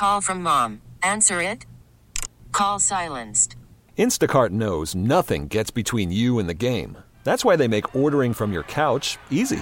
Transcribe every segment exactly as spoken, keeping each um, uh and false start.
Call from mom. Answer it. Call silenced. Instacart knows nothing gets between you and the game. That's why they make ordering from your couch easy.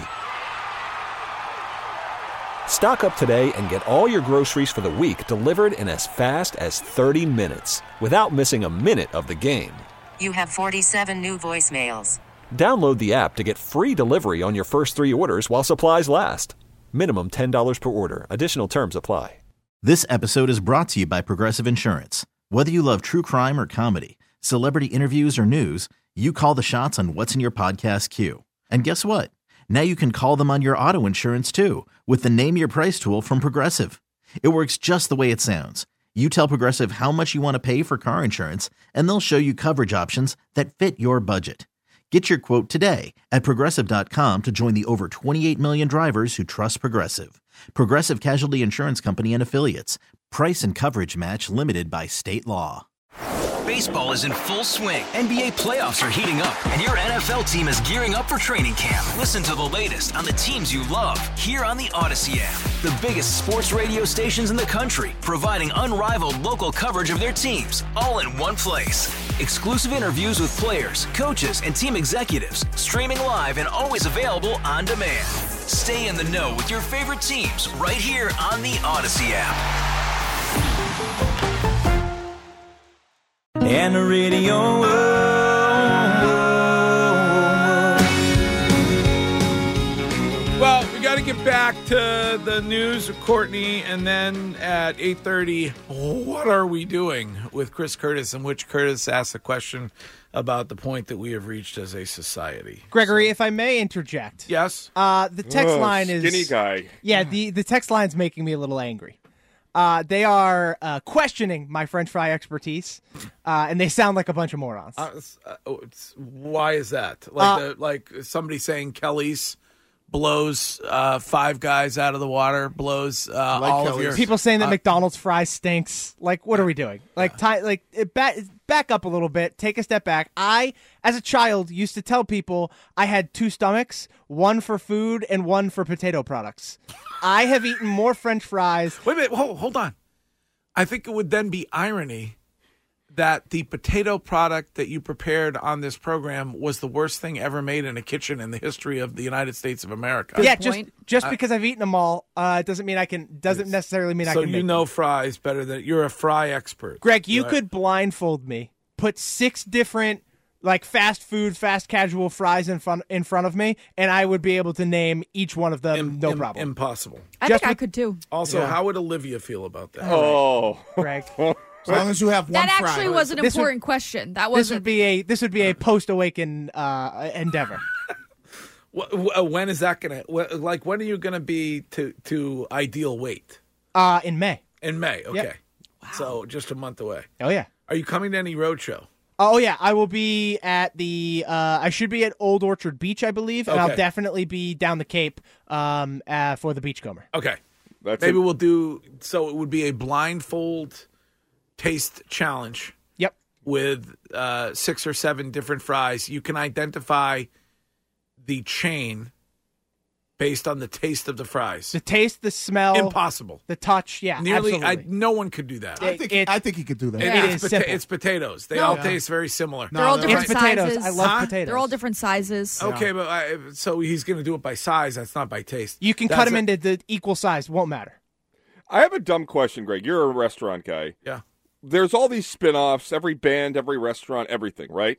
Stock up today and get all your groceries for the week delivered in as fast as thirty minutes without missing a minute of the game. You have forty-seven new voicemails. Download the app to get free delivery on your first three orders while supplies last. Minimum ten dollars per order. Additional terms apply. This episode is brought to you by Progressive Insurance. Whether you love true crime or comedy, celebrity interviews or news, you call the shots on what's in your podcast queue. And guess what? Now you can call them on your auto insurance too with the Name Your Price tool from Progressive. It works just the way it sounds. You tell Progressive how much you want to pay for car insurance, and they'll show you coverage options that fit your budget. Get your quote today at Progressive dot com to join the over twenty-eight million drivers who trust Progressive. Progressive Casualty Insurance Company and Affiliates. Price and coverage match limited by state law. Baseball is in full swing. N B A playoffs are heating up, and your N F L team is gearing up for training camp. Listen to the latest on the teams you love here on the Odyssey app. The biggest sports radio stations in the country, providing unrivaled local coverage of their teams, all in one place. Exclusive interviews with players, coaches, and team executives, streaming live and always available on demand. Stay in the know with your favorite teams right here on the Odyssey app. And the radio. Oh, oh, oh. Well, we got to get back to the news with Courtney, and then at eight thirty, what are we doing with Chris Curtis, in which Curtis asks a question about the point that we have reached as a society. Gregory, so, if I may interject. Yes? Uh, the text oh, line is... Skinny guy. Yeah, the, the text line's making me a little angry. Uh, they are uh, questioning my French fry expertise, uh, and they sound like a bunch of morons. Uh, it's, uh, it's, why is that? Like, Uh, the, like somebody saying Kelly's blows uh, Five Guys out of the water, blows uh, like all Kelly's. of your... People saying that uh, McDonald's fries stinks. Like, what are we doing? Like, tie, like it back, back up a little bit. Take a step back. I, as a child, used to tell people I had two stomachs, one for food and one for potato products. I have eaten more French fries. Wait a minute. Hold, hold on. I think it would then be irony that the potato product that you prepared on this program was the worst thing ever made in a kitchen in the history of the United States of America. Yeah, just point. just Uh, because I've eaten them all uh, doesn't mean I can. Doesn't Yes. necessarily mean I So can. you make know them. fries better than... You're a fry expert. Greg, you right? could blindfold me, put six different like fast food, fast casual fries in front in front of me, and I would be able to name each one of them. Im- no im- problem. Impossible. I Just think I with- could too. Also, Yeah. how would Olivia feel about that? Oh. Greg, As long as you have one That fry. actually was an This would- important question. That this wasn't. would be a this would be a post awaken uh, endeavor. Wh- wh- When is that going to... Like, when are you going to be to, to ideal weight? Uh, in May. In May, okay. Yep. So just a month away. Oh yeah. Are you coming to any roadshow? Oh yeah, I will be at the. Uh, I should be at Old Orchard Beach, I believe, and Okay. I'll definitely be down the Cape um, uh, for the Beachcomber. Okay. That's Maybe a- we'll do... So it would be a blindfold taste challenge Yep. with uh, six or seven different fries. You can identify the chain based on the taste of the fries. The taste, the smell, Impossible. the touch. Yeah, Nearly, I, absolutely. no one could do that. I think, It- I think he could do that. It- Yeah. it's, It is pota- simple. it's potatoes. They No. all Yeah. taste very similar. They're all No, different It's potatoes. sizes. I love Huh? potatoes. They're all different sizes. Okay, but I, so he's going to do it by size. That's not by taste. You can That's cut them a- into the equal size. Won't matter. I have a dumb question, Greg. You're a restaurant guy. Yeah. There's all these spin-offs, every band, every restaurant, everything, right?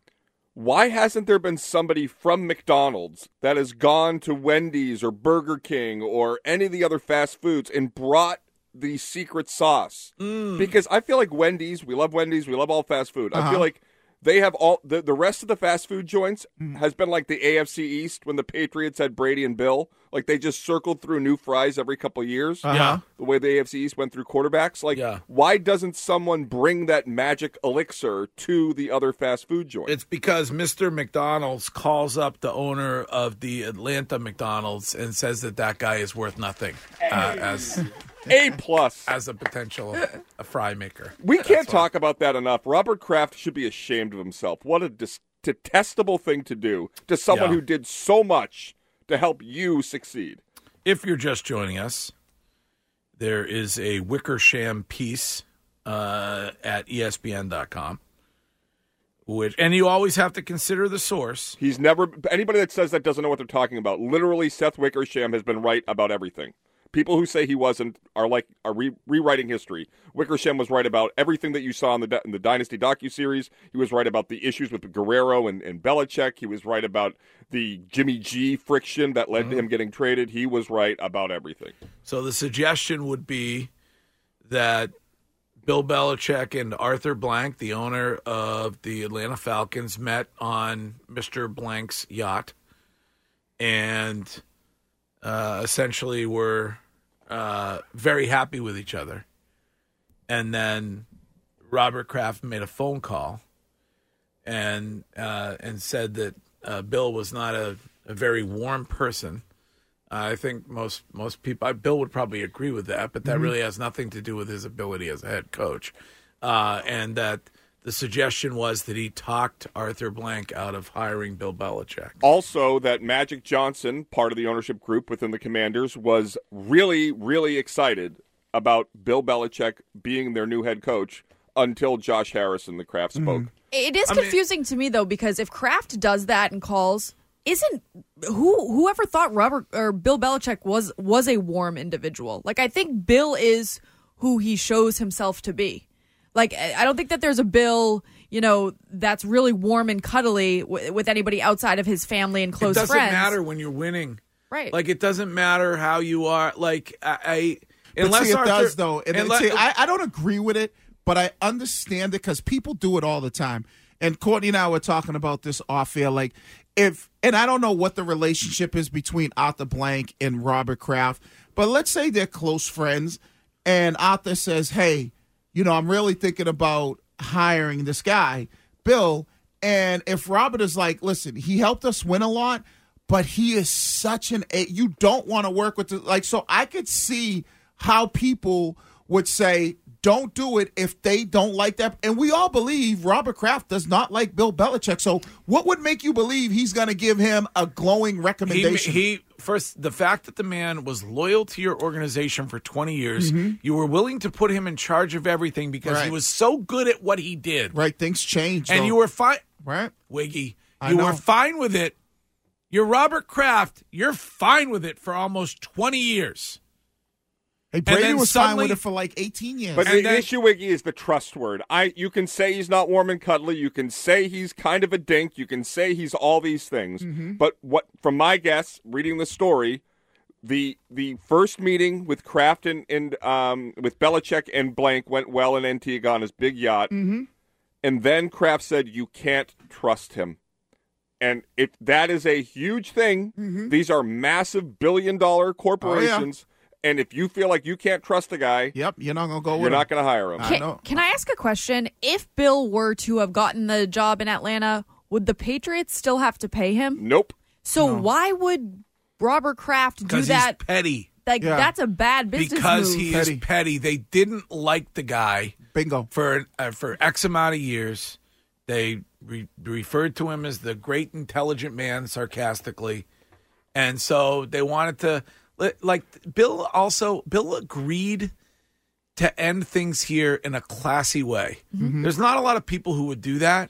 Why hasn't there been somebody from McDonald's that has gone to Wendy's or Burger King or any of the other fast foods and brought the secret sauce? Mm. Because I feel like Wendy's, we love Wendy's, we love all fast food. I Uh-huh. feel like they have all, the, the rest of the fast food joints Mm. has been like the A F C East when the Patriots had Brady and Bill. Like they just circled through new fries every couple of years. Yeah. The way the A F C East went through quarterbacks. Like, Yeah. why doesn't someone bring that magic elixir to the other fast food joints? It's because Mister McDonald's calls up the owner of the Atlanta McDonald's and says that that guy is worth nothing uh, as A plus. as a potential a fry maker. We That's can't why. talk about that enough. Robert Kraft should be ashamed of himself. What a dis- detestable thing to do to someone Yeah. who did so much to help you succeed. If you're just joining us, there is a Wickersham piece uh, at E S P N dot com. Which, and you always have to consider the source. He's never anybody that says that doesn't know what they're talking about. Literally, Seth Wickersham has been right about everything. People who say he wasn't are like are re- rewriting history. Wickersham was right about everything that you saw in the in the Dynasty docuseries. He was right about the issues with Guerrero and, and Belichick. He was right about the Jimmy G friction that led mm-hmm. to him getting traded. He was right about everything. So the suggestion would be that Bill Belichick and Arthur Blank, the owner of the Atlanta Falcons, met on Mister Blank's yacht and uh, essentially were uh, very happy with each other. And then Robert Kraft made a phone call and uh, and said that uh, Bill was not a, a very warm person. I think most most people, Bill would probably agree with that, but that mm-hmm. really has nothing to do with his ability as a head coach. Uh, and that the suggestion was that he talked Arthur Blank out of hiring Bill Belichick. Also, that Magic Johnson, part of the ownership group within the Commanders, was really, really excited about Bill Belichick being their new head coach until Josh Harrison, the Kraft, spoke. Mm-hmm. It is I confusing mean, to me, though, because if Kraft does that and calls... Isn't who whoever thought Robert or Bill Belichick was was a warm individual? Like, I think Bill is who he shows himself to be. Like, I don't think that there's a Bill, you know, that's really warm and cuddly w- with anybody outside of his family and close friends. It doesn't matter when you're winning, right? Like, it doesn't matter how you are. Like, I, I unless but see, it Arthur, does though. And unless, see, I, I don't agree with it, but I understand it because people do it all the time. And Courtney and I were talking about this off air, like. If and I don't know what the relationship is between Arthur Blank and Robert Kraft, but let's say they're close friends, and Arthur says, "Hey, you know, I'm really thinking about hiring this guy, Bill." And if Robert is like, "Listen, he helped us win a lot, but he is such an a you don't want to work with the, like." So I could see how people would say, don't do it if they don't like that. And we all believe Robert Kraft does not like Bill Belichick. So what would make you believe he's going to give him a glowing recommendation? He, he first, the fact that the man was loyal to your organization for twenty years, mm-hmm. you were willing to put him in charge of everything because right. he was so good at what he did. Right, things changed. And though. you were fine. Right. Wiggy, I you know. were fine with it. You're Robert Kraft. You're fine with it for almost twenty years. Hey, Brady was suddenly, fine with it for like eighteen years. But and the then, issue, Wiggy, is the trust word. I you can say he's not warm and cuddly. You can say he's kind of a dink. You can say he's all these things. Mm-hmm. But what, from my guess, reading the story, the the first meeting with Kraft and, and um, with Belichick and Blank went well in Antigua on his big yacht. Mm-hmm. And then Kraft said, you can't trust him. And it that is a huge thing. Mm-hmm. These are massive billion-dollar corporations. Oh, yeah. And if you feel like you can't trust the guy, yep, you're not going to go. You're with not him. going to hire him. Can, can I ask a question? If Bill were to have gotten the job in Atlanta, would the Patriots still have to pay him? Nope. So no. why would Robert Kraft do that? He's petty. Like yeah. that's a bad business because move. he petty. is petty. They didn't like the guy. Bingo. For uh, for X amount of years, they re- referred to him as the great intelligent man, sarcastically, and so they wanted to. Like Bill also, Bill agreed to end things here in a classy way. Mm-hmm. There's not a lot of people who would do that.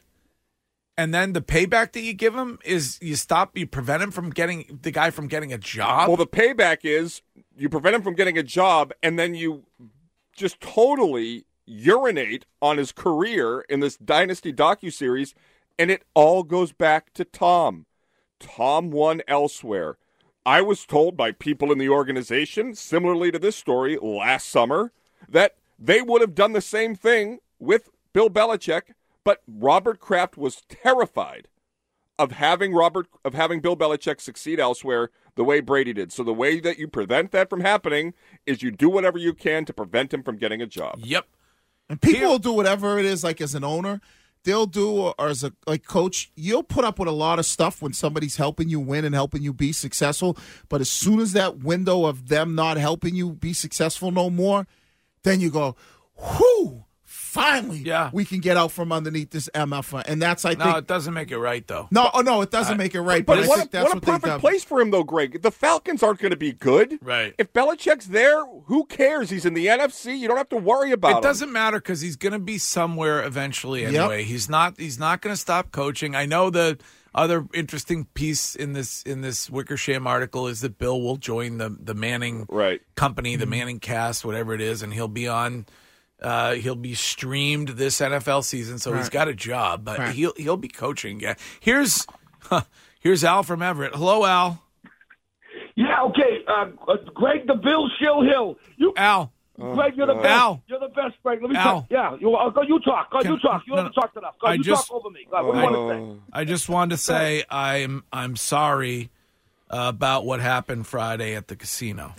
And then the payback that you give him is you stop, you prevent him from getting the guy from getting a job. Well, the payback is you prevent him from getting a job, and then you just totally urinate on his career in this Dynasty docuseries, and it all goes back to Tom. Tom won elsewhere. I was told by people in the organization, similarly to this story last summer, that they would have done the same thing with Bill Belichick, but Robert Kraft was terrified of having Robert of having Bill Belichick succeed elsewhere the way Brady did. So the way that you prevent that from happening is you do whatever you can to prevent him from getting a job. Yep. And people Here. will do whatever it is, like as an owner. They'll do, or, or as a like coach, you'll put up with a lot of stuff when somebody's helping you win and helping you be successful. But as soon as that window of them not helping you be successful no more, then you go, whew, finally, Yeah. we can get out from underneath this M F A. And that's, I No, think. it doesn't make it right, though. No, oh, no, it doesn't I- make it right. But But, I what think a, that's what a what they've perfect done. place for him, though, Greg. The Falcons aren't going to be good. Right. If Belichick's there, who cares? He's in the N F C. You don't have to worry about It him. doesn't matter because he's going to be somewhere eventually Yep. anyway. He's not. He's not going to stop coaching. I know the other interesting piece in this in this Wickersham article is that Bill will join the the Manning right. company, the Manning cast, whatever it is, and he'll be on. Uh, he'll be streamed this N F L season, so he's Right. got a job, but Right. he'll he'll be coaching. Yeah. Here's here's Al from Everett. Hello, Al. Yeah, okay. Uh, uh, Greg, the Bill Shill Hill. You, Al. Greg, you're the God. best. Al. You're the best, Greg. Let me Al. talk. Yeah, you, uh, go, you talk. Go, Can- you talk. You no, haven't talked enough. Go, I you just- talk over me. Go, what do you want to say? I just wanted to say I'm I'm sorry uh, about what happened Friday at the casino.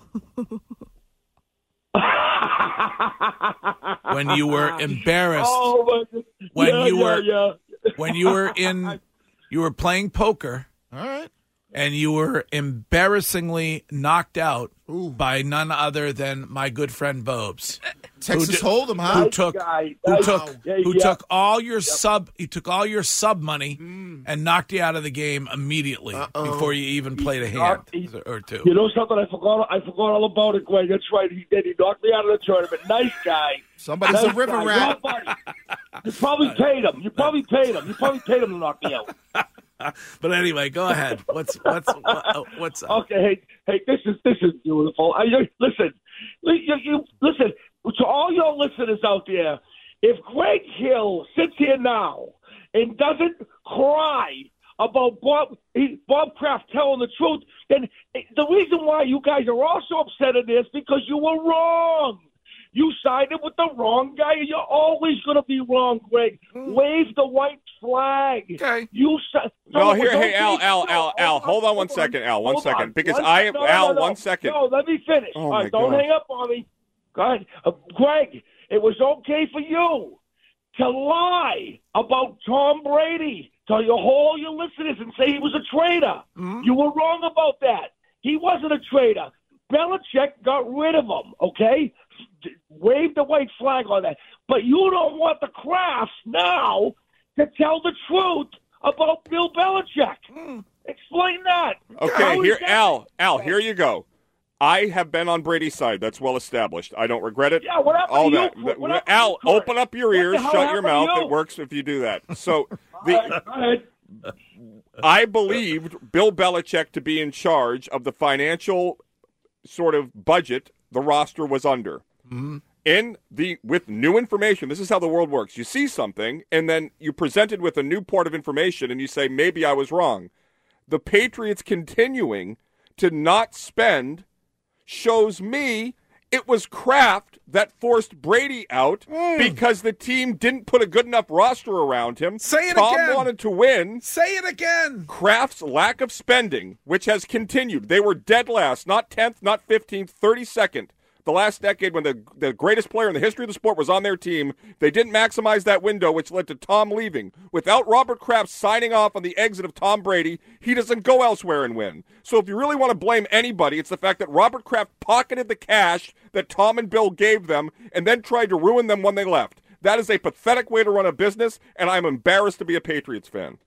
When you were embarrassed, Oh, my God. when yeah, you yeah, were yeah. when you were in you were playing poker, All right. and you were embarrassingly knocked out Ooh. by none other than my good friend Bobes. Texas Who Hold'em, huh? Who Nice took guy. who Nice took guy. Yeah, who yeah. took all your sub he took all your sub money and knocked you out of the game immediately Uh-oh. before you even played a hand knocked- he- or two. You know something? I forgot. I forgot all about it, Greg. That's right. He did. He knocked me out of the tournament. Nice guy. Somebody's Nice a river guy. rat. Your buddy. You probably paid him. You probably paid him. You probably paid him to knock me out. But anyway, go ahead. What's what's what, what's up? Okay, hey, hey, this is this is beautiful. I, you- listen, you, you, listen to all your listeners out there. If Greg Hill sits here now and doesn't cry about Bob he, Bob Kraft telling the truth, then the reason why you guys are also upset at this because you were wrong. You sided with the wrong guy, and you're always going to be wrong, Greg. Wave the white flag. Okay. You si- No, no, here, don't hey, Al, be- Al, no, Al, Al, hold on one second, Al, one hold second, on. because One I, sec- no, Al, no, no, one second. No, let me finish. Oh, All my right, don't God. hang up on me. Go ahead. Uh, Greg, it was okay for you to lie about Tom Brady to your whole your listeners and say he was a traitor. Mm-hmm. You were wrong about that. He wasn't a traitor. Belichick got rid of him, okay? Wave the white flag on that. But you don't want the Crafts now to tell the truth about Bill Belichick. Hmm. Explain that. Okay, How is here, that- Al, Al, here you go. I have been on Brady's side. That's well established. I don't regret it. Yeah, what happened All to that. you? That- What happened to Al, you, Kurt? open up your What the ears, hell shut your happened to mouth. you? It works if you do that. So All the right, go ahead. I believed Bill Belichick to be in charge of the financial sort of budget the roster was under. Mm-hmm. In the with new information, this is how the world works. You see something, and then you present it with a new part of information, and you say, maybe I was wrong. The Patriots continuing to not spend shows me it was Kraft that forced Brady out because the team didn't put a good enough roster around him. Say it Tom again. wanted to win. Say it again. Kraft's lack of spending, which has continued. They were dead last, not tenth, not fifteenth, thirty-second. The last decade when the, the greatest player in the history of the sport was on their team, they didn't maximize that window, which led to Tom leaving. Without Robert Kraft signing off on the exit of Tom Brady, he doesn't go elsewhere and win. So if you really want to blame anybody, it's the fact that Robert Kraft pocketed the cash that Tom and Bill gave them and then tried to ruin them when they left. That is a pathetic way to run a business, and I'm embarrassed to be a Patriots fan.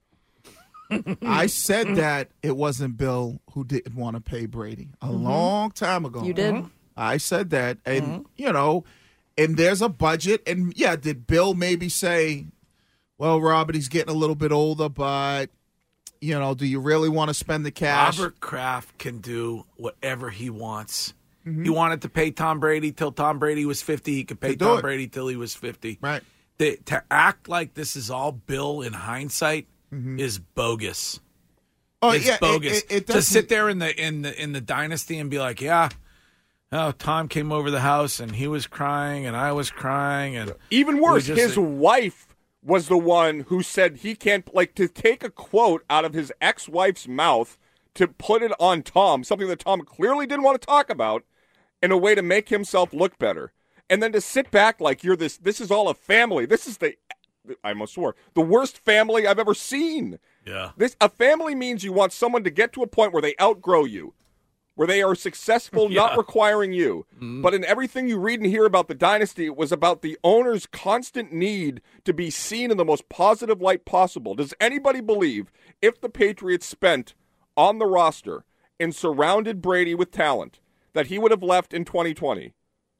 I said that it wasn't Bill who didn't want to pay Brady a long time ago. You did? I said that, and you know, and there's a budget, and yeah, did Bill maybe say, "Well, Robert, he's getting a little bit older, but you know, do you really want to spend the cash?" Robert Kraft can do whatever he wants. He wanted to pay Tom Brady till Tom Brady was fifty. He could pay To do Tom it. Brady till he was fifty. Right. The, to act like this is all Bill in hindsight is bogus. Oh It's yeah, it- bogus. It, it to doesn't- sit there in the in the in the dynasty and be like, yeah, oh, Tom came over the house and he was crying and I was crying and Even worse, we just- his wife was the one who said he can't, like, to take a quote out of his ex-wife's mouth to put it on Tom, something that Tom clearly didn't want to talk about, in a way to make himself look better. And then to sit back like you're this, this is all a family. This is the, I almost swore, the worst family I've ever seen. Yeah. This a family means you want someone to get to a point where they outgrow you. where they are successful, Yeah. not requiring you. Mm. But in everything you read and hear about the dynasty, it was about the owner's constant need to be seen in the most positive light possible. Does anybody believe if the Patriots spent on the roster and surrounded Brady with talent that he would have left in twenty twenty?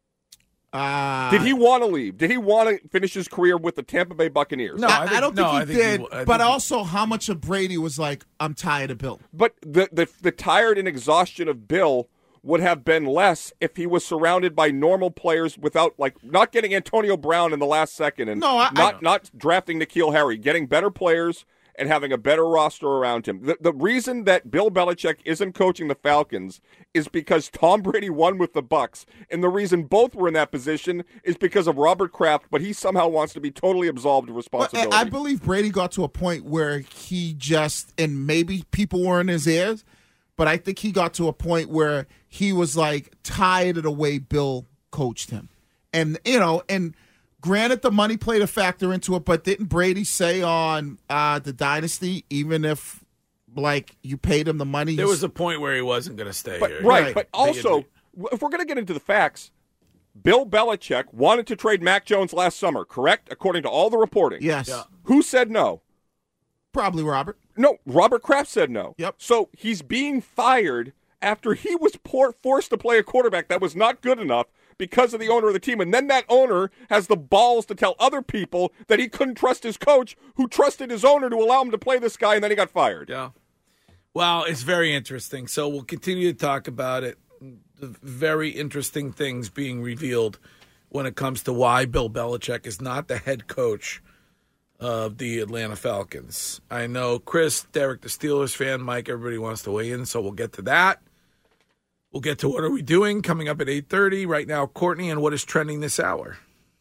Uh, Did he want to leave? Did he want to finish his career with the Tampa Bay Buccaneers? No, I, I think- I don't no, think he I think did. he- I think but he- also, how much of Brady was like, "I'm tired of Bill." But the, the the tired and exhaustion of Bill would have been less if he was surrounded by normal players without, like, not getting Antonio Brown in the last second and No, I- not I- not drafting N'Keal Harry, getting better players and having a better roster around him. The, the reason that Bill Belichick isn't coaching the Falcons is because Tom Brady won with the Bucs, and the reason both were in that position is because of Robert Kraft, but he somehow wants to be totally absolved of Well, responsibility. I I believe Brady got to a point where he just, and maybe people were in his ears, but I think he got to a point where he was like tired of the way Bill coached him. And, you know, and granted the money played a factor into it, but didn't Brady say on uh, the Dynasty, even if, like, you paid him the money? There he's- was a point where he wasn't going to stay But, here. right, Right. but also, if we're going to get into the facts, Bill Belichick wanted to trade Mac Jones last summer, correct? According to all the reporting. Yes. Yeah. Who said no? Probably Robert. No, Robert Kraft said no. Yep. So he's being fired after he was por- forced to play a quarterback that was not good enough because of the owner of the team. And then that owner has the balls to tell other people that he couldn't trust his coach, who trusted his owner to allow him to play this guy, and then he got fired. Yeah. Well, it's very interesting. So we'll continue to talk about it. The very interesting things being revealed when it comes to why Bill Belichick is not the head coach of the Atlanta Falcons. I know Chris, Derek, the Steelers fan, Mike, everybody wants to weigh in, so we'll get to that. We'll get to what are we doing coming up at eight thirty. Right now, Courtney, and what is trending this hour.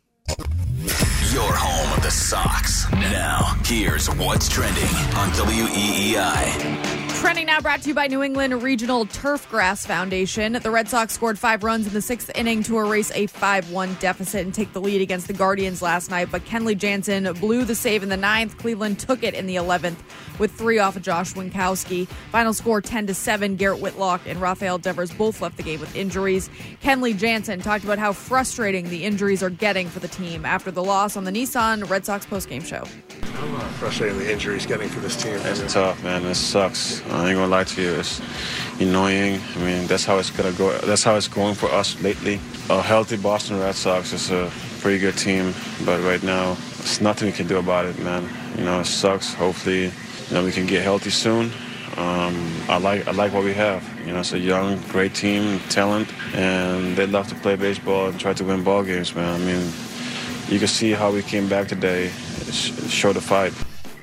Your home of the Sox. Now, here's what's trending on W E E I. Trending now brought to you by New England Regional Turfgrass Foundation. The Red Sox scored five runs in the sixth inning to erase a five one deficit and take the lead against the Guardians last night, but Kenley Jansen blew the save in the ninth. Cleveland took it in the eleventh with three off of Josh Winkowski. Final score ten to seven. Garrett Whitlock and Rafael Devers both left the game with injuries. Kenley Jansen talked about how frustrating the injuries are getting for the team after the loss on the Nissan Red Sox postgame show. Frustrating the injuries getting for this team. It's tough, man. It sucks. I ain't gonna lie to you. It's annoying. I mean, that's how it's gonna go. That's how it's going for us lately. A healthy Boston Red Sox is a pretty good team, but right now, there's nothing we can do about it, man. You know, it sucks. Hopefully, you know, we can get healthy soon. Um, I like I like what we have. You know, it's a young, great team, talent, and they love to play baseball and try to win ball games, man. I mean, you can see how we came back today. Show the fight.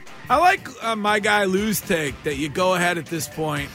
I like uh, my guy Lou's take that you go ahead at this point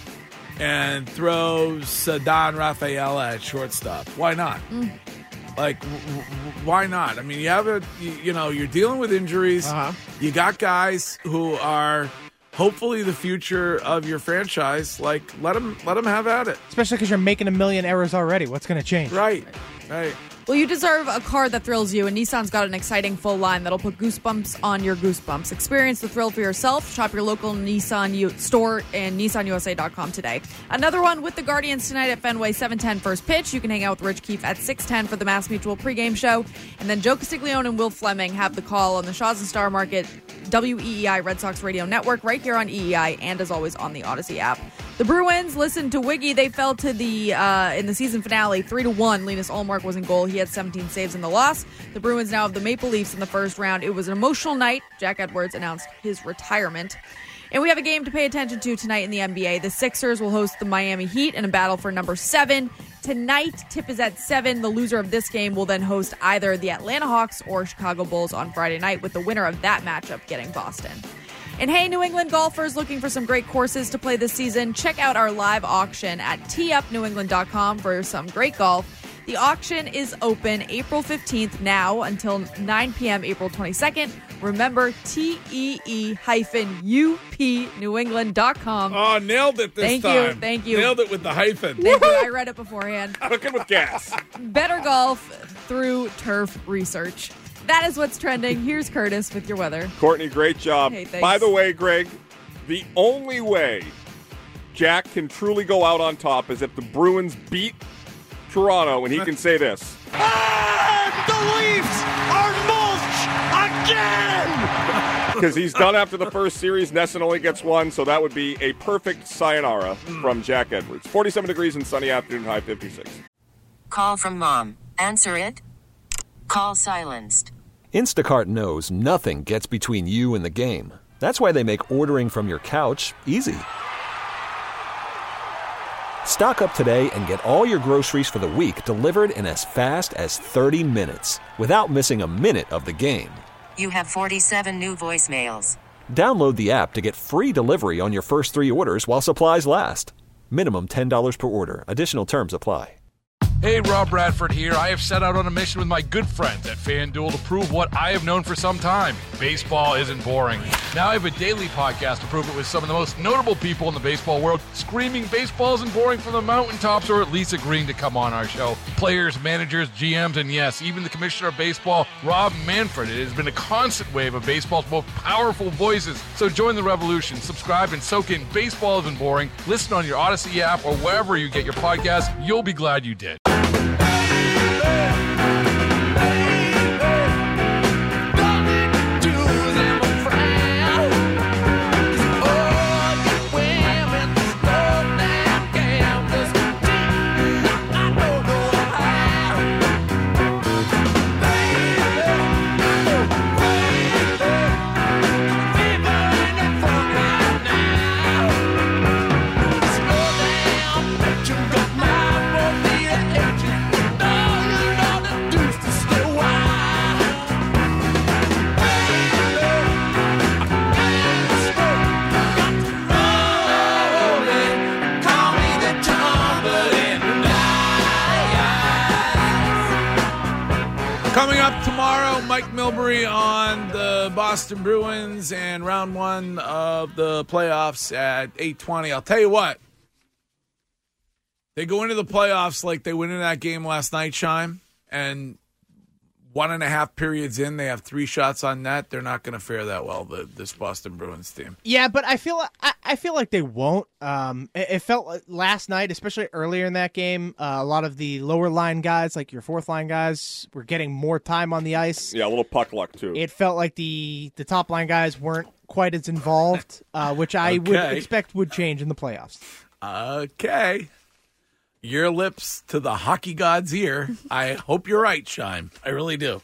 and throw Ceddanne Rafaela at shortstop. Why not? Mm. Like, w- w- why not? I mean, you have a, you, you know, you're dealing with injuries. Uh-huh. You got guys who are hopefully the future of your franchise. Like, let them, let them have at it. Especially because you're making a million errors already. What's going to change? Right, right. Well, you deserve a car that thrills you, and Nissan's got an exciting full line that'll put goosebumps on your goosebumps. Experience the thrill for yourself. Shop your local Nissan U- store and Nissan U S A dot com today. Another one with the Guardians tonight at Fenway, seven ten first pitch. You can hang out with Rich Keefe at six ten for the Mass Mutual pregame show. And then Joe Castiglione and Will Fleming have the call on the Shaw's and Star Market W E E I Red Sox Radio Network right here on E E I and, as always, on the Odyssey app. The Bruins, listen to Wiggy. They fell to the, uh, in the season finale, three to one. Linus Ullmark was in goal. He had seventeen saves in the loss. The Bruins now have the Maple Leafs in the first round. It was an emotional night. Jack Edwards announced his retirement. And we have a game to pay attention to tonight in the N B A. The Sixers will host the Miami Heat in a battle for number seven. Tonight, tip is at seven. The loser of this game will then host either the Atlanta Hawks or Chicago Bulls on Friday night, with the winner of that matchup getting Boston. And hey, New England golfers looking for some great courses to play this season, check out our live auction at tee up new england dot com for some great golf. The auction is open April fifteenth now until nine p.m. April twenty-second. Remember, T E E hyphen U P New England dot com. Oh, nailed it this Thank time. you, thank you. Nailed it with the hyphen. Thank you. I read it beforehand. Cooking with gas. Better golf through turf research. That is what's trending. Here's Curtis with your weather. Courtney, great job. Hey, thanks. By the way, Greg, the only way Jack can truly go out on top is if the Bruins beat Toronto, and he can say this. Ah, the Leafs are mulch again! Because he's done after the first series. Nesson only gets one, so that would be a perfect sayonara from Jack Edwards. forty-seven degrees and sunny afternoon, high fifty-six. Call from mom. Answer it. Call silenced. Instacart knows nothing gets between you and the game. That's why they make ordering from your couch easy. Stock up today and get all your groceries for the week delivered in as fast as thirty minutes without missing a minute of the game. You have forty-seven new voicemails. Download the app to get free delivery on your first three orders while supplies last. Minimum ten dollars per order. Additional terms apply. Hey, Rob Bradford here. I have set out on a mission with my good friends at FanDuel to prove what I have known for some time. Baseball isn't boring. Now I have a daily podcast to prove it with some of the most notable people in the baseball world, screaming baseball isn't boring from the mountaintops, or at least agreeing to come on our show. Players, managers, G Ms, and yes, even the commissioner of baseball, Rob Manfred. It has been a constant wave of baseball's most powerful voices. So join the revolution. Subscribe and soak in Baseball Isn't Boring. Listen on your Odyssey app or wherever you get your podcasts. You'll be glad you did. Coming up tomorrow, Mike Milbury on the Boston Bruins and round one of the playoffs at eight twenty. I'll tell you what, they go into the playoffs like they went in that game last night, Shime, and one and a half periods in, they have three shots on net. They're not going to fare that well, the, this Boston Bruins team. Yeah, but I feel I, I feel like they won't. Um, it, it felt like last night, especially earlier in that game, uh, a lot of the lower line guys, like your fourth line guys, were getting more time on the ice. Yeah, a little puck luck too. It felt like the the top line guys weren't quite as involved, uh, which I Okay. would expect would change in the playoffs. Okay. Your lips to the hockey god's ear. I hope you're right, Shime. I really do.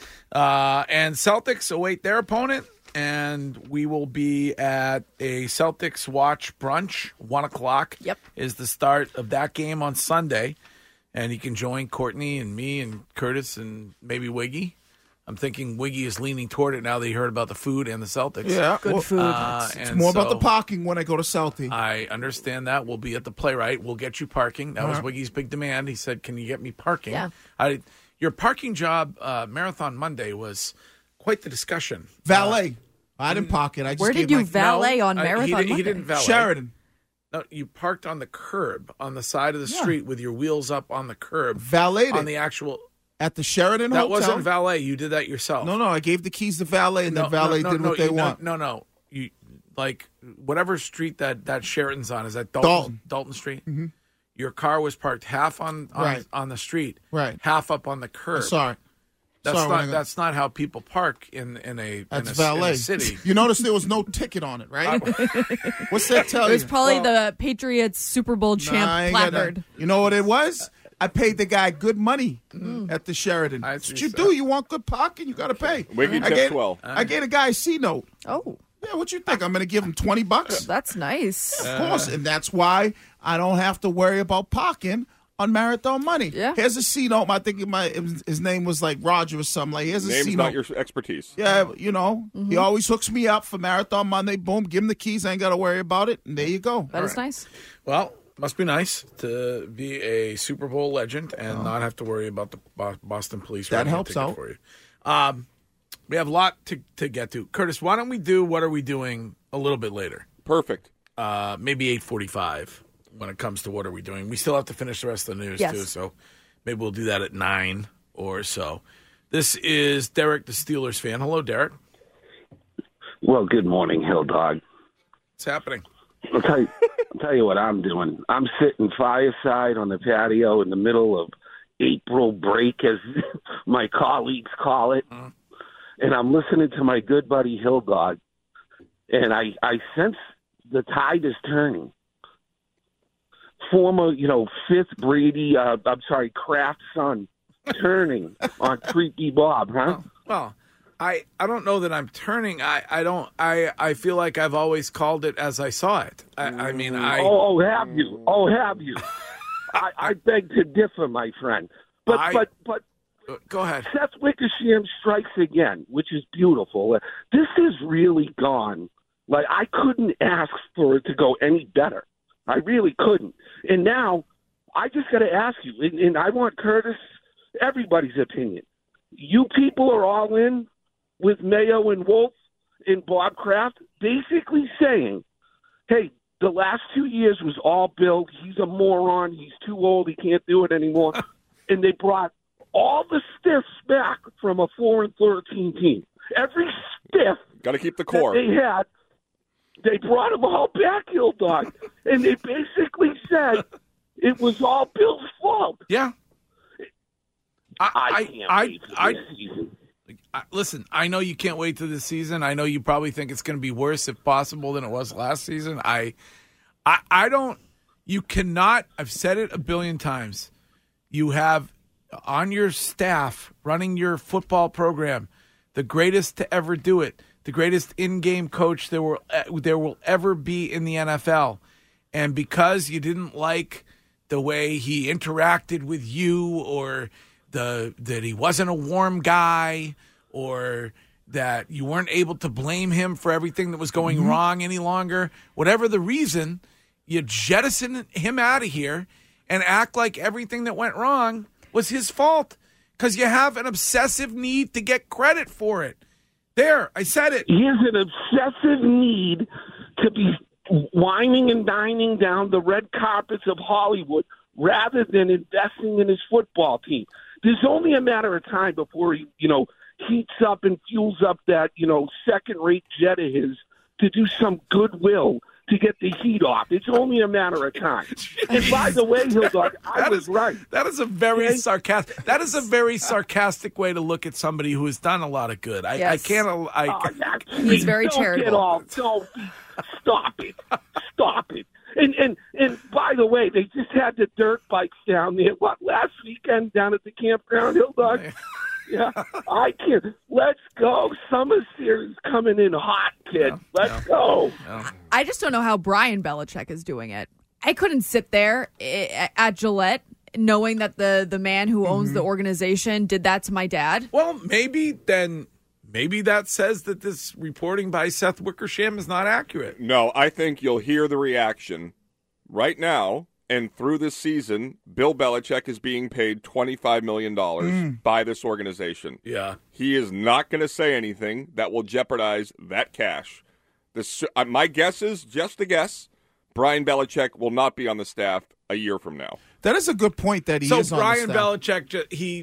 Uh, and Celtics await their opponent, and we will be at a Celtics watch brunch. One o'clock Yep. is the start of that game on Sunday. And you can join Courtney and me and Curtis and maybe Wiggy. I'm thinking Wiggy is leaning toward it now that he heard about the food and the Celtics. Yeah. Good well, food. Uh, It's and more about so the parking when I go to Celtic. I understand that. We'll be at the Playwright. We'll get you parking. That was Uh-huh. Wiggy's big demand. He said, can you get me parking? Yeah. I, your parking job, uh, Marathon Monday, was quite the discussion. Valet. I didn't park it. I just Where gave did you my- valet No, on I- he Marathon didn't- he Monday? didn't valet. Sheridan. No, you parked on the curb, on the side of the Yeah. street with your wheels up on the curb. Valeted On the actual... at the Sheridan That Hotel. wasn't valet. You did that yourself. No, no, I gave the keys to valet, and No, then valet no, no, did no, what they you- no, want. No, no. You, like, whatever street that, that Sheridan's on, is that Dalton? Dalton. Dalton Street? Mm-hmm. Your car was parked half on on, Right. on the street, Right. half up on the curb. I'm sorry. That's Sorry, when I not got- that's not how people park in in a, That's in, a in valet. a city. You notice there was no ticket on it, right? What's that tell It you? was probably Well, the Patriots Super Bowl nah, I champ ain't got placard. that. You know what it was? I paid the guy good money Mm. at the Sheridan. I That's see what you so. do. You want good parking, you got to pay. Wiggy I tips gave, well. I gave a guy a C note. Oh, Yeah, what you think? I'm going to give him twenty bucks? that's nice. Of course, and that's why I don't have to worry about parking on Marathon Money. Yeah. Here's a C note. I think my it was- his name was like Roger or something. Like, here's a Name's C not note. your expertise. Yeah, you know, he always hooks me up for Marathon Monday. Boom, give him the keys. I ain't got to worry about it. And there you go. That is nice. Well, must be nice to be a Super Bowl legend and not have to worry about the Bo- Boston police. That writing a helps ticket out. for you. Um, we have a lot to to get to. Curtis, why don't we do what are we doing a little bit later? Perfect. Uh, maybe eight forty-five when it comes to what are we doing. We still have to finish the rest of the news Yes. too, so maybe we'll do that at nine or so. This is Derek, the Steelers fan. Hello, Derek. Well, good morning, Hill Dog. What's happening? I'll tell you, tell you what I'm doing. I'm sitting fireside on the patio in the middle of April break, as my colleagues call it, uh. and I'm listening to my good buddy Hill Dog, and I, I sense the tide is turning. Former, you know, fifth Brady, uh, I'm sorry, Kraft son, turning on Creepy Bob, huh? Well, well, I, I don't know that I'm turning. I, I don't. I, I feel like I've always called it as I saw it. I, I mean, I. Oh, oh, have you? Oh, have you? I, I beg to differ, my friend. But I, but but. Go ahead. Seth Wickersham strikes again, which is beautiful. This is really gone. Like, I couldn't ask for it to go any better. I really couldn't. And now, I just got to ask you, and, and I want Curtis, everybody's opinion. You people are all in with Mayo and Wolf and Bob Kraft, basically saying, hey, the last two years was all Bill. He's a moron. He's too old. He can't do it anymore. And they brought all the stiffs back from a four and thirteen team. Every stiff got to keep the core they had, they brought them all back, Hill Dog, and they basically said it was all Bill's fault. Yeah, I, I can't I, wait for I, this season. I, listen, I know you can't wait to this season. I know you probably think it's going to be worse, if possible, than it was last season. I, I, I don't. You cannot. I've said it a billion times. You have on your staff running your football program the greatest to ever do it, the greatest in-game coach there will there will ever be in the N F L, and because you didn't like the way he interacted with you, or the that he wasn't a warm guy, or that you weren't able to blame him for everything that was going mm-hmm. wrong any longer, whatever the reason, you jettison him out of here and act like everything that went wrong was his fault, because you have an obsessive need to get credit for it. There, I said it. He has an obsessive need to be whining and dining down the red carpets of Hollywood rather than investing in his football team. There's only a matter of time before he, you know, heats up and fuels up that, you know, second-rate jet of his to do some goodwill to get the heat off. It's only a matter of time. And by the way, Hildog, I that was is, right. That is a very okay. sarcastic. That is a very sarcastic way to look at somebody who has done a lot of good. I, yes. I can't. I, oh, He's very don't charitable. Get all, don't stop it. Stop it. And and and by the way, they just had the dirt bikes down there. What last weekend down at the campground, Hildog? Yeah, I can't. Let's go. Summer series coming in hot, kid. No, Let's no, go. No. I just don't know how Brian Belichick is doing it. I couldn't sit there at Gillette knowing that the, the man who owns mm-hmm. the organization did that to my dad. Well, maybe then maybe that says that this reporting by Seth Wickersham is not accurate. No, I think you'll hear the reaction right now. And through this season, Bill Belichick is being paid twenty-five million dollars mm. by this organization. Yeah. He is not going to say anything that will jeopardize that cash. This, uh, my guess is, just a guess, Brian Belichick will not be on the staff a year from now. That is a good point that he so is on Brian the staff. Belichick, he...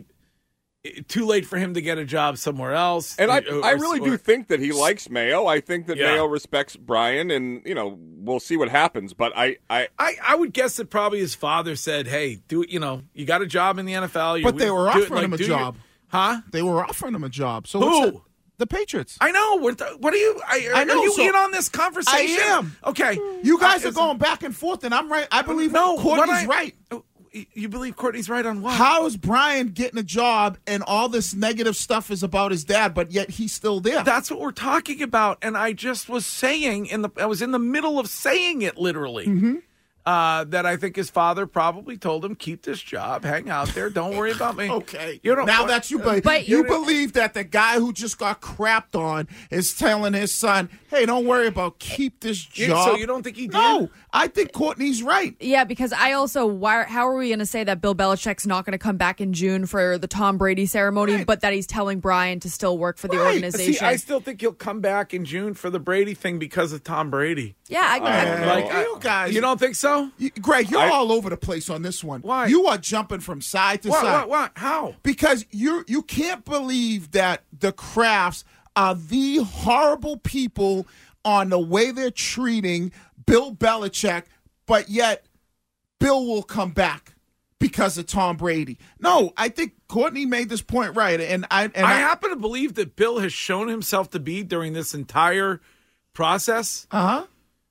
too late for him to get a job somewhere else. And I, or, I really or, do think that he likes Mayo. I think that yeah. Mayo respects Brian, and, you know, we'll see what happens. But I, I, I, I would guess that probably his father said, hey, do you know, you got a job in the N F L. But they were offering like, him a job. Your, huh? They were offering him a job. So Who? The, the Patriots. I know. What, the, what are you? I, I know. Are you so in on this conversation? I am. Okay. You guys uh, are going back and forth, and I'm right. I believe no, Courtney's I, right. You believe Courtney's right on what? How is Brian getting a job and all this negative stuff is about his dad, but yet he's still there? That's what we're talking about. And I just was saying, in the I was in the middle of saying it literally, mm-hmm. uh, that I think his father probably told him, keep this job, hang out there, don't worry about me. Okay. You don't, now that's you believe. But you believe that the guy who just got crapped on is telling his son, hey, don't worry about keep this job. So you don't think he did? No, I think Courtney's right. Yeah, because I also, why, how are we going to say that Bill Belichick's not going to come back in June for the Tom Brady ceremony, right. but that he's telling Brian to still work for the right. organization? See, I still think he'll come back in June for the Brady thing because of Tom Brady. Yeah, I, I, uh, like you guys. You don't think so? You, Greg, you're I, all over the place on this one. Why? You are jumping from side to what, side. What, what, how? Because you you can't believe that the Krafts are the horrible people on the way they're treating Bill Belichick but yet Bill will come back because of Tom Brady. No, I think Courtney made this point right, and I and I, I happen to believe that Bill has shown himself to be during this entire process. Uh huh.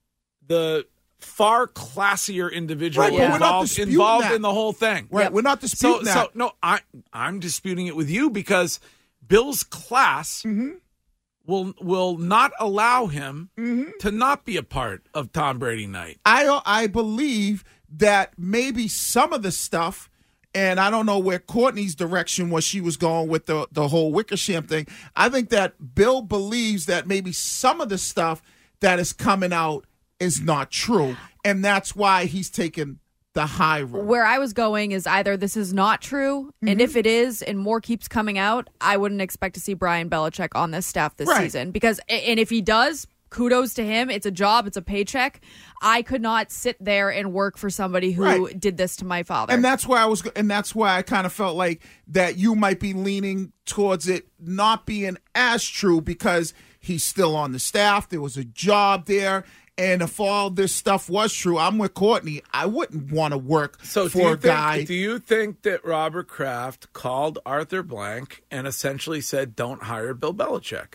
The far classier individual Right, but we're not involved, disputing involved that. in the whole thing. Right, we're not disputing so, that. So no, I I'm disputing it with you because Bill's class Mm-hmm. will will not allow him Mm-hmm. to not be a part of Tom Brady night. I I believe that maybe some of the stuff, and I don't know where Courtney's direction was she was going with the, the whole Wickersham thing. I think that Bill believes that maybe some of the stuff that is coming out is not true, and that's why he's taking the high road. Where I was going is either this is not true, Mm-hmm. and if it is and more keeps coming out, I wouldn't expect to see Brian Belichick on this staff this Right. season. Because, and if he does, kudos to him. It's a job. It's a paycheck. I could not sit there and work for somebody who Right. did this to my father. And that's why I was, and that's why I kind of felt like that you might be leaning towards it not being as true because he's still on the staff. There was a job there. And if all this stuff was true, I'm with Courtney. I wouldn't want to work So for do you a guy. Think, do you think that Robert Kraft called Arthur Blank and essentially said, "Don't hire Bill Belichick"?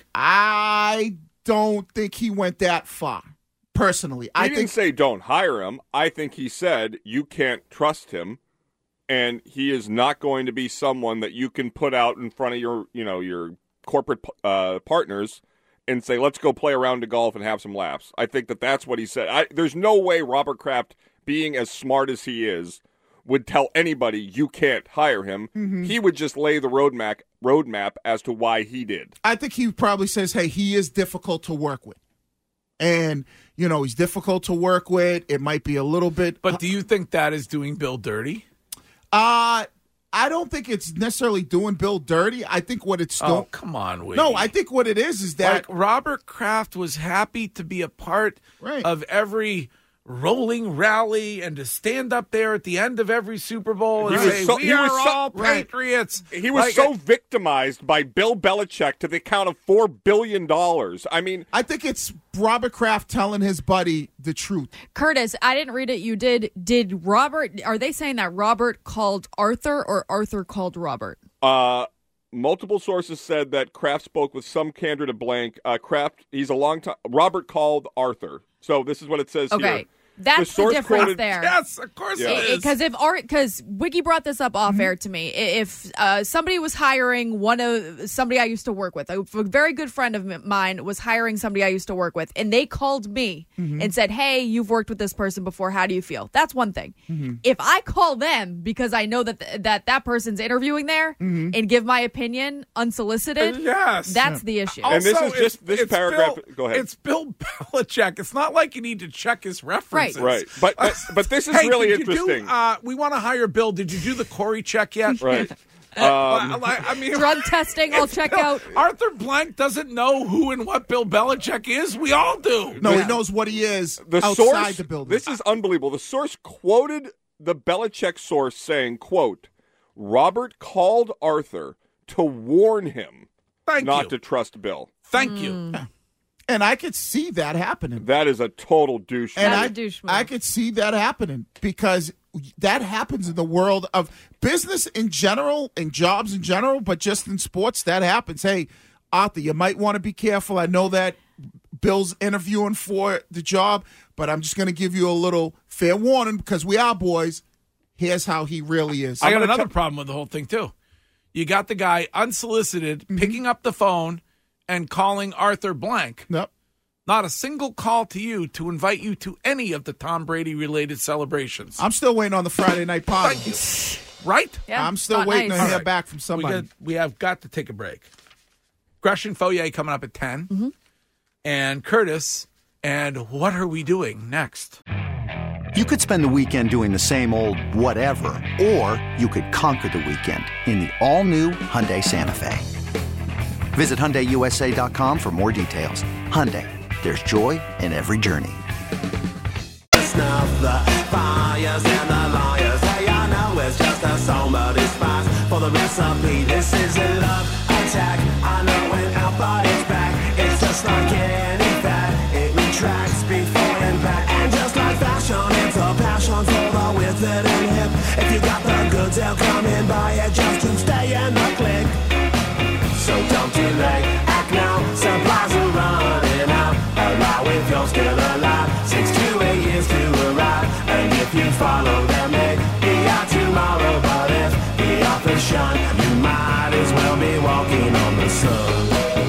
I don't think he went that far. Personally, He I didn't think say don't hire him. I think he said you can't trust him, and he is not going to be someone that you can put out in front of your, you know, your corporate uh, partners and say, "Let's go play around to golf and have some laughs." I think that that's what he said. I, there's no way Robert Kraft, being as smart as he is, would tell anybody you can't hire him. Mhm. He would just lay the roadmap roadmap as to why he did. I think he probably says, "Hey, he is difficult to work with," and you know he's difficult to work with. It might be a little bit. But do you think that is doing Bill dirty? Uh I don't think it's necessarily doing Bill dirty. I think what it's doing. Oh, come on, Wiggy. No, I think what it is is that Like Robert Kraft was happy to be a part Right. of every rolling rally and to stand up there at the end of every Super Bowl and He was say, so- "We he are was so- all Right. Patriots." He was Like, so victimized by Bill Belichick to the count of four billion dollars. I mean, I think it's Robert Kraft telling his buddy the truth. Curtis, I didn't read it. You did. Did Robert, are they saying that Robert called Arthur or Arthur called Robert? Uh, multiple sources said that Kraft spoke with some candor to Blank. Uh, Kraft, he's a long time. Robert called Arthur. So this is what it says Okay. here. That's the, source difference quoted- there. Yes, of course Yeah. it is. Because if Art, because Wiggy brought this up off air to me, I- if uh, somebody was hiring one of somebody I used to work with, a, a very good friend of m- mine was hiring somebody I used to work with, and they called me Mhm. and said, "Hey, you've worked with this person before. How do you feel?" That's one thing. Mhm. If I call them because I know that th- that that person's interviewing there Mhm. and give my opinion unsolicited, Uh, yes. that's the issue. And this Also, is just- it's- this it's paragraph- Bill- go ahead. It's Bill Belichick. It's not like you need to check his references. Right. But but, but this is Hey, really did you do, interesting. uh, we want to hire Bill. Did you do the Corey check yet? Right. Uh, Um, I mean, Drug testing, I'll it's check Bill- out. Arthur Blank doesn't know who and what Bill Belichick is. We all do. No, he knows what he is the outside source, the building. This is unbelievable. The source quoted the Belichick source saying, quote, Robert called Arthur to warn him Thank not you. to trust Bill. Thank you. And I could see that happening. That is a total douche. And That's I, a douche move. I could see that happening because that happens in the world of business in general, in jobs in general, but just in sports, that happens. Hey, Arthur, you might want to be careful. I know that Bill's interviewing for the job, but I'm just going to give you a little fair warning because we are boys. Here's how he really is. I got gonna another tell- problem with the whole thing, too. You got the guy unsolicited Mm-hmm. picking up the phone and calling Arthur Blank. Yep. Not a single call to you to invite you to any of the Tom Brady related celebrations. I'm still waiting on the Friday night party. Thank you. Right? Yeah, I'm still not waiting nice. to hear All right. back from We, somebody. got, we have got to take a break. Gresh and Foyer coming up at ten. Mm-hmm. And Curtis, and what are we doing next? You could spend the weekend doing the same old whatever, or you could conquer the weekend in the all-new Hyundai Santa Fe. Visit Hyundai U S A dot com for more details. Hyundai, there's joy in every journey. Snuff the fires and the lawyers. Hey, I know it's just a song, but it's fine for the recipe. This is a love attack. I know when our body's back, it's just like any fat. It retracts before impact, and just like fashion, it's a If you got the goods, they'll come and buy it just to stay in the clique. So don't delay, act now, supplies are running out. Allow if you're still alive, six to eight years to arrive. And if you follow them, may be out tomorrow. But if the offers shine, you might as well be walking on the sun.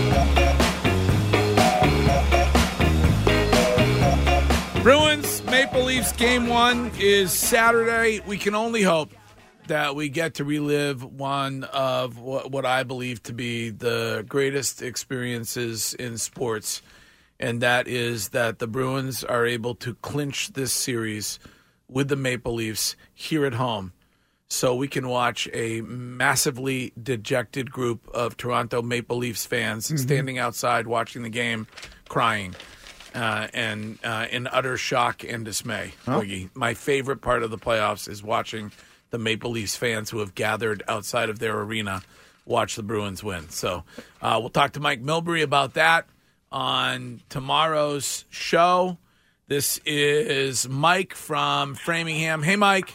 Bruins Maple Leafs game one is Saturday. We can only hope that we get to relive one of what, what I believe to be the greatest experiences in sports, and that is that the Bruins are able to clinch this series with the Maple Leafs here at home, so we can watch a massively dejected group of Toronto Maple Leafs fans mm-hmm. standing outside watching the game, crying. Uh, and uh, in utter shock and dismay. Huh? My favorite part of the playoffs is watching the Maple Leafs fans who have gathered outside of their arena watch the Bruins win. So uh, we'll talk to Mike Milbury about that on tomorrow's show. This is Mike from Framingham. Hey, Mike.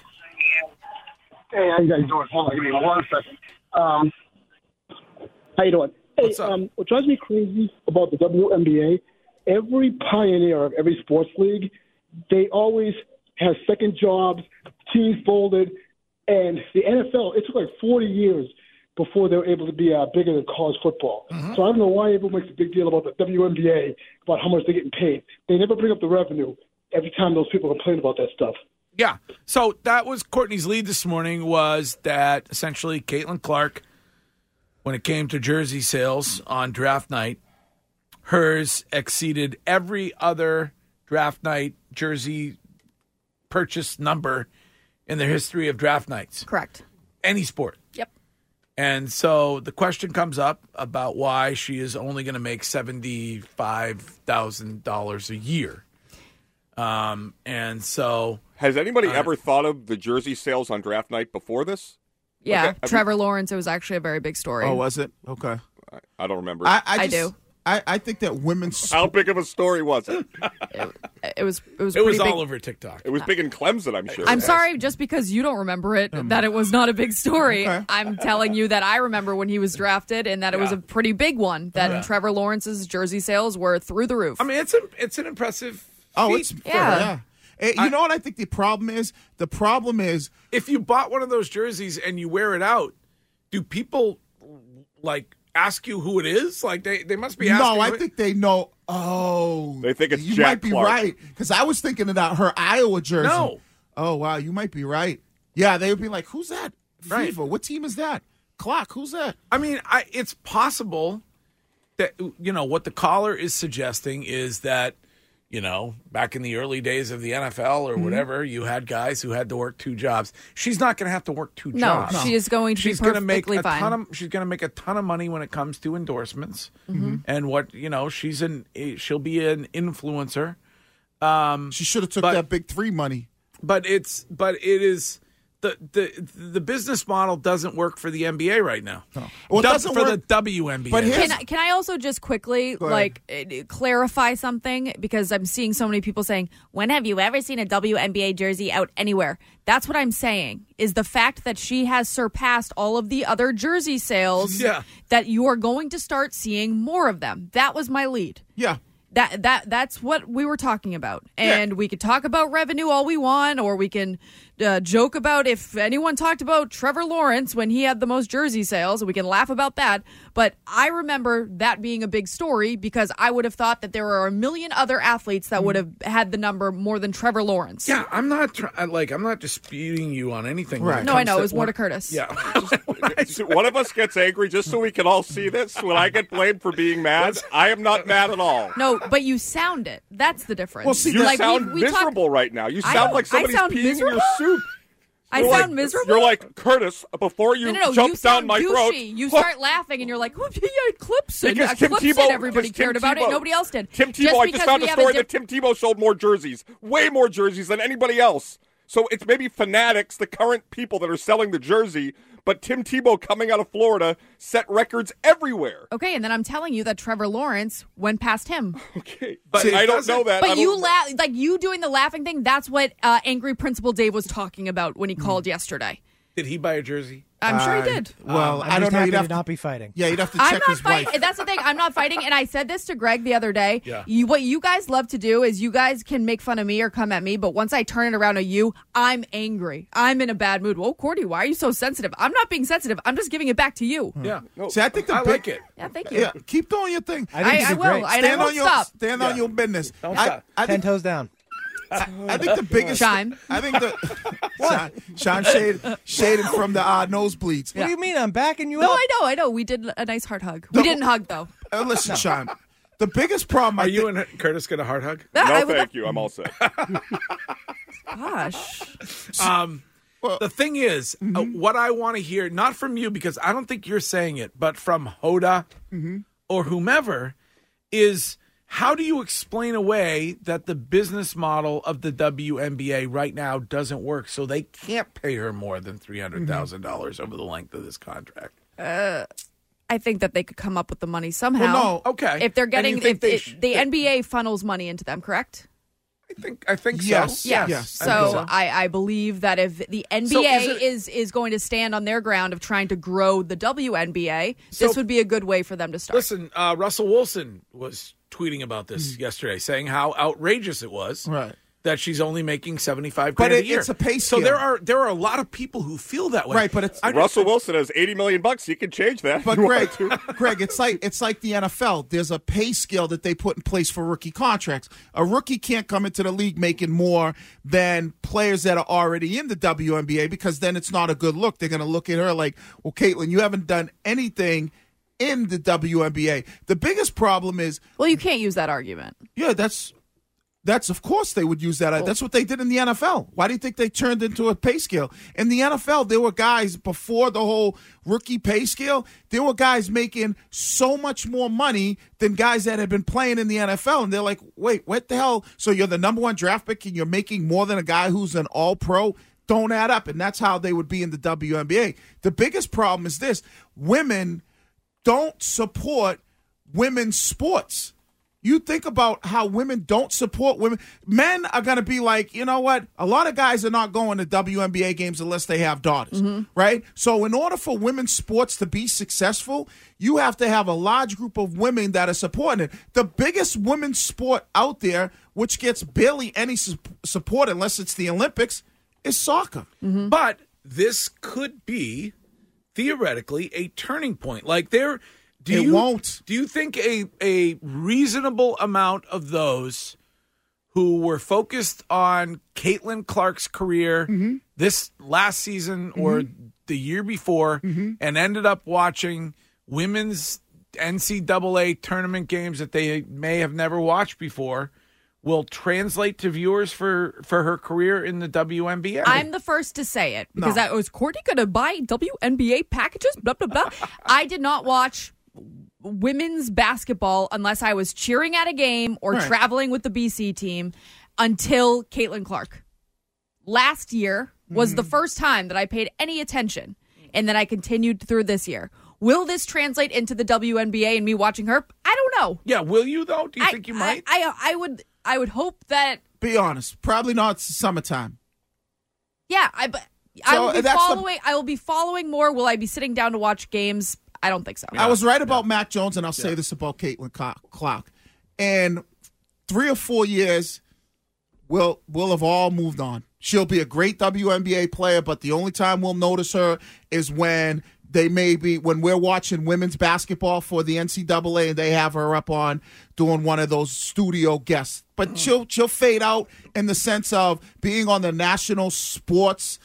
Hey, how you guys doing? Hold on, give me one second. Um, how you doing? Hey, What's up? Um, what drives me crazy about the W N B A, every pioneer of every sports league, they always have second jobs, teams folded, and the N F L, it took like forty years before they were able to be uh, bigger than college football. Mm-hmm. So I don't know why everyone makes a big deal about the W N B A, about how much they're getting paid. They never bring up the revenue every time those people complain about that stuff. Yeah. So that was Courtney's lead this morning, was that essentially Caitlin Clark, when it came to jersey sales on draft night, hers exceeded every other draft night jersey purchase number in the history of draft nights. Correct. Any sport. Yep. And so the question comes up about why she is only going to make seventy-five thousand dollars a year. Um, and so... Has anybody uh, ever thought of the jersey sales on draft night before this? Yeah, Like, have Trevor Lawrence, it was actually a very big story. Oh, was it? Okay. I, I don't remember. I, I, I just, do. I, I think that women's... How big of a story was it? It, it was It was It was pretty all big. over TikTok. It was big in Clemson, I'm sure. I'm sorry, just because you don't remember it, that it was not a big story. Okay. I'm telling you that I remember when he was drafted, and that it was Yeah. a pretty big one, that Yeah. Trevor Lawrence's jersey sales were through the roof. I mean, it's a, it's an impressive Oh, feat. it's... Yeah. yeah. Eh, you I- know what I think the problem is? The problem is... If you bought one of those jerseys and you wear it out, do people, like, ask you who it is? Like, they, they must be asking. No, I who- think they know. Oh, They think it's you Jack might be Clark. right, because I was thinking about her Iowa jersey. No. Oh wow, you might be right. Yeah, they would be like, "Who's that? Right. FIFA? What team is that? Clock? Who's that?" I mean, I, it's possible that, you know, what the caller is suggesting is that, you know, back in the early days of the N F L or Mm-hmm. whatever, you had guys who had to work two jobs. She's not going to have to work two No, jobs. she is going to she's be gonna make perfectly a fine. ton of she's going to make a ton of money when it comes to endorsements. Mm-hmm. And what, you know, she's an she'll be an influencer. Um, She should have took But- that big three money. but it's but it is the the the business model doesn't work for the N B A right now. Well, it Does- doesn't for the work- W N B A. but here's- Can I, can I also just quickly Go ahead. like eh, clarify something, because I'm seeing so many people saying, "When have you ever seen a W N B A jersey out anywhere?" That's what I'm saying, is the fact that she has surpassed all of the other jersey sales. Yeah. That you are going to start seeing more of them. That was my lead. Yeah. That that that's what we were talking about, and we could talk about revenue all we want, or we can uh, joke about if anyone talked about Trevor Lawrence when he had the most jersey sales, and we can laugh about that. But I remember that being a big story, because I would have thought that there are a million other athletes that would have had the number more than Trevor Lawrence. Yeah, I'm not try- like I'm not disputing you on anything. Right. when No, I comes know. to It was more one- to Curtis. Yeah. One of us gets angry just so we can all see this. When I get blamed for being mad, I am not mad at all. No, but you sound it. That's the difference. Well, see, You Like, we- sound we talk- miserable right now. You I sound don't- like I somebody's sound peeing miserable? in your soup. I You're sound like, miserable. You're like, Curtis, before you No, no, no. jump you sound down my douchey. throat. You start laughing, and you're like, "Oh, yeah, Clemson. Because Uh, Tim Clemson, Tebow, everybody because Tim cared about it. Tebow- Nobody else did." Tim Just Tebow, I because just found we a have a story diff- that Tim Tebow sold more jerseys, way more jerseys than anybody else. So it's maybe Fanatics, the current people that are selling the jersey, but Tim Tebow coming out of Florida set records everywhere. Okay, and then I'm telling you that Trevor Lawrence went past him. Okay, but See, I don't know that. But I you don't... laugh, like you doing the laughing thing. That's what uh, angry Principal Dave was talking about when he called mm. yesterday. Did he buy a jersey? I'm sure he Uh, did. Well, Um, I I'm don't just know. happy You'd have to to not be fighting. Yeah, you'd have to I'm check not his fighting. wife. That's the thing. I'm not fighting, and I said this to Greg the other day. Yeah. You, what you guys love to do is you guys can make fun of me or come at me, but once I turn it around to you, I'm angry. I'm in a bad mood. Well, Cordy, why are you so sensitive? I'm not being sensitive. I'm just giving it back to you. Yeah. No, See, I think the I big, like it. Yeah, thank you. Yeah, keep doing your thing. I, think I, you I did will. great. I, and I Stand won't on your stop. stand Yeah. on your business. Don't I, stop. I Ten think, toes down. I, I think the biggest. Shine. I think the Shine, Shine shade, shaded from the uh, nosebleeds. What do you mean? I'm backing you No, up. I know, I know. We did a nice heart hug. No. We didn't hug though. Uh, listen, Shine. The biggest problem. Are I you think, and Curtis get a hard hug? Yeah, No, I would thank you. I'm all set. Gosh. Um, Well- the thing is, uh, what I want to hear, not from you because I don't think you're saying it, but from Hoda or whomever, is how do you explain away that the business model of the W N B A right now doesn't work, so they can't pay her more than three hundred thousand dollars over the length of this contract? Uh, I think that they could come up with the money somehow. Well, no. Okay. If they're And you getting, think if they it, sh- the N B A funnels money into them, correct? I think I think so. Yes. Yes. Yes. I think So I, I believe that if the N B A So is it- is is going to stand on their ground of trying to grow the W N B A, So- this would be a good way for them to start. Listen, uh, Russell Wilson was tweeting about this yesterday, saying how outrageous it was Right. that she's only making seventy-five But grand it- a year. it's a pay So scale. there are there are a lot of people who feel that way. Right, but it's I- Russell Wilson has eighty million bucks. He can change that. But if you Greg, want to. Greg, it's like it's like the N F L. There's a pay scale that they put in place for rookie contracts. A rookie can't come into the league making more than players that are already in the W N B A because then it's not a good look. They're going to look at her like, well, Caitlin, you haven't done anything in the W N B A. The biggest problem is, Well, you can't use that argument. yeah, that's that's of course they would use that. That's what they did in the N F L. Why do you think they turned into a pay scale? In the N F L, there were guys before the whole rookie pay scale. There were guys making so much more money than guys that had been playing in the N F L, and they're like, "Wait, what the hell? So you're the number one draft pick, and you're making more than a guy who's an All Pro?" Don't add up, and that's how they would be in the W N B A. The biggest problem is this: women don't support women's sports. You think about how women don't support women. Men are going to be like, you know what? A lot of guys are not going to W N B A games unless they have daughters, right? So in order for women's sports to be successful, you have to have a large group of women that are supporting it. The biggest women's sport out there, which gets barely any su- support unless it's the Olympics, is soccer. But this could be theoretically a turning point. Like there, do It you won't. Do you think a a reasonable amount of those who were focused on Caitlin Clark's career this last season or the year before and ended up watching women's N C double A tournament games that they may have never watched before will translate to viewers for, for her career in the W N B A? I'm the first to say it because No. I was Courtney going to buy W N B A packages. Blah blah blah. I did not watch women's basketball unless I was cheering at a game or Right. traveling with the B C team until Caitlin Clark. Last year was the first time that I paid any attention, and then I continued through this year. Will this translate into the W N B A and me watching her? I don't know. Yeah, will you though? Do you I, think you I- might? I, I would. I would hope that. Be honest. Probably not summertime. Yeah, I. But I So, will be that's the- following. I will be following more. Will I be sitting down to watch games? I don't think so. I was right about Mac Jones, and I'll say this about Caitlin Cla- Clark. In three or four years, we'll, we'll have all moved on. She'll be a great W N B A player, but the only time we'll notice her is when they may be when we're watching women's basketball for the N C double A and they have her up on doing one of those studio guests. But she'll she'll fade out in the sense of being on the national sports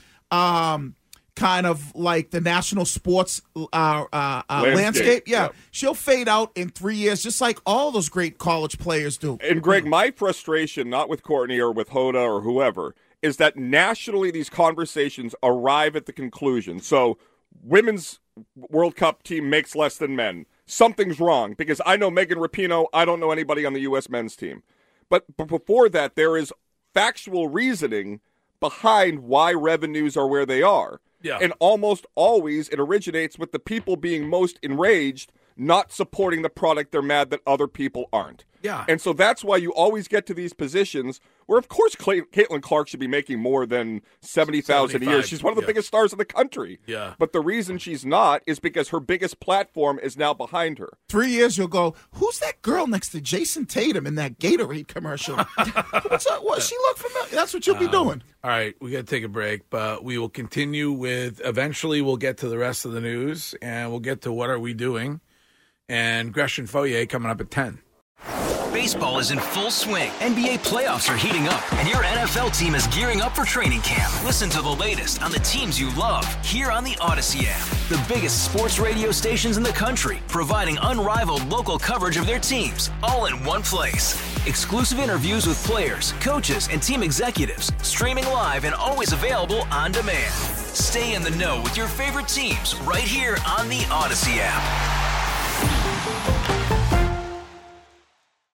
um kind of like the national sports uh, uh, uh, landscape. Landscape, Yeah. yep. She'll fade out in three years, just like all those great college players do. And Greg, my frustration, not with Courtney or with Hoda or whoever, is that nationally these conversations arrive at the conclusion. So women's World Cup team makes less than men. Something's wrong because I know Megan Rapinoe. I don't know anybody on the U S men's team. But, but before that, there is factual reasoning behind why revenues are where they are. Yeah. And almost always it originates with the people being most enraged, not supporting the product. They're mad that other people aren't. Yeah. And so that's why you always get to these positions where, of course, Clay- Caitlin Clark should be making more than seventy thousand a year. She's one of the yeah. biggest stars in the country. Yeah. But the reason she's not is because her biggest platform is now behind her. Three years you'll go, who's that girl next to Jason Tatum in that Gatorade commercial? What's that? What, she look familiar? That's what you'll be Um, doing. All right, we got to take a break, but we will continue with, eventually we'll get to the rest of the news, and we'll get to what are we doing, and Gresham Foyer coming up at ten. Baseball is in full swing. N B A playoffs are heating up, and your N F L team is gearing up for training camp. Listen to the latest on the teams you love here on the Odyssey app. The biggest sports radio stations in the country, providing unrivaled local coverage of their teams, all in one place. Exclusive interviews with players, coaches, and team executives, streaming live and always available on demand. Stay in the know with your favorite teams right here on the Odyssey app.